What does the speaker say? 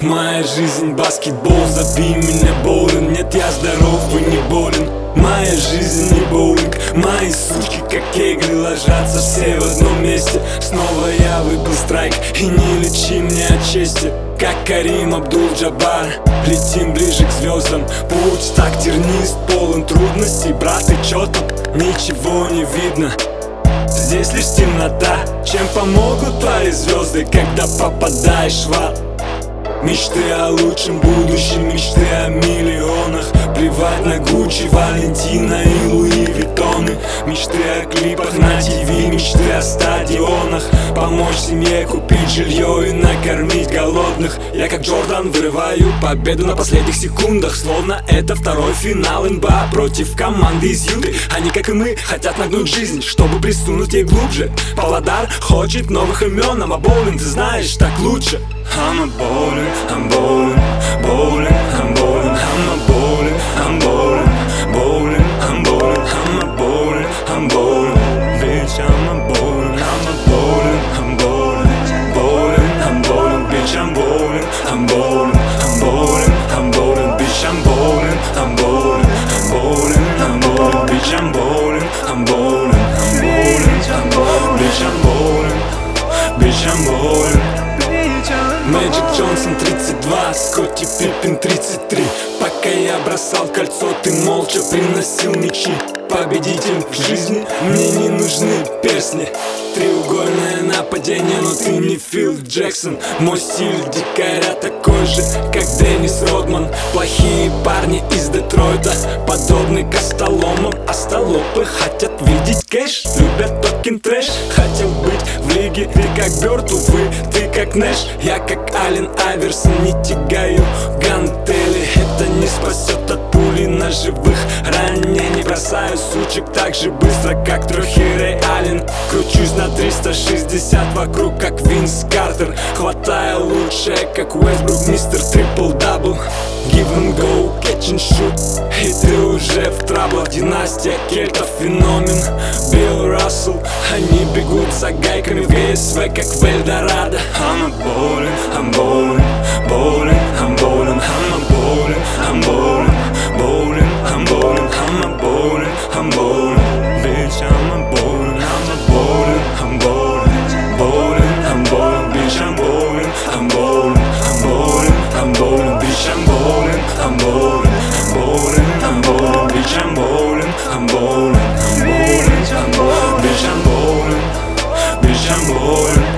Моя жизнь баскетбол, забей меня боулинг. Нет, я здоров и не болен. Моя жизнь не боулинг. Мои сучки, как кегли, ложатся все в одном месте. Снова я выбил страйк, и не лечи мне от чести. Как Карим Абдул-Джабар, летим ближе к звездам. Путь так тернист, полон трудностей. Брат, и чё тут? Ничего не видно. Здесь лишь темнота. Чем помогут твои звезды, когда попадаешь в ад? Мечты о лучшем будущем, мечты о миллионах. Плевать на Гуччи, Валентина и Луи Виттоны. Мечты о клипах на ТВ, мечты о стадионах. Помочь семье купить жилье и накормить голодных. Я как Джордан вырываю победу на последних секундах. Словно это второй финал НБА против команды из Юты. Они, как и мы, хотят нагнуть жизнь, чтобы присунуть ей глубже. Павлодар хочет новых имен, а боулинг, ты знаешь, так лучше. I'm a bowling, I'm bowling, bowling, I'm bowling, I'm a bowling, I'm bowling, bowling, I'm bowling, I'm a bowling, I'm bowling, bitch, I'm a bowling, I'm a bowling, I'm bowling, bowling, I'm bowling, bitch, I'm bowling, I'm bowling, I'm bowling, I'm bowling, bitch, I'm bowling, I'm bowling, I'm bowling, I'm bowling, bitch, I'm bowling, I'm bowling, I'm bowling, I'm bowling, bitch, I'm bowling, bitch, I'm bowling. Мэджик Джонсон 32, Скотти Пиппин 33. Пока я бросал кольцо, ты молча приносил мячи. Победитель в жизни, мне не нужны перстни. Треугольное нападение, но ты не Фил Джексон. Мой стиль дикаря такой же, как Деннис Родман. Плохие парни из Детройта подобны костоломам. Остолопы хотят видеть кэш, любят токин трэш. Хотел быть в лиге, ты как Бёрд, увы, ты как Нэш. Я как Аллен Айверсон, не тягаю гантели. Это не спасет от пули ножевых ранений. Бросаю сучек так же быстро, как трохи Рэй Аллен. Кручусь на 360 вокруг, как Винс Картер. Хватаю лучшее, как Уэстбрук, мистер трипл-дабл. Give and go, catch and shoot. И ты уже в траблах. Династия кельтов феномен. Билл Рассел, они бегут за гайками в ГСВ, как в Эльдорадо. I'm a bowling, I'm bowling, bowling, I'm bowling, I'm a bowling, I'm bowling, bowling, I'm bowling, I'm a bowling, I'm bowling, bitch, I'm a bowling, I'm a bowling, I'm bowling, bowling, I'm bowling, bitch, I'm bowling, I'm bowling, I'm bowling, I'm bowling, bitch, I'm bowling, I'm bowling, bowling, I'm bowling, bitch, I'm bowling, I'm bowling, I'm bowling, I'm bowling, bitch, I'm bowling, bitch, I'm bowling.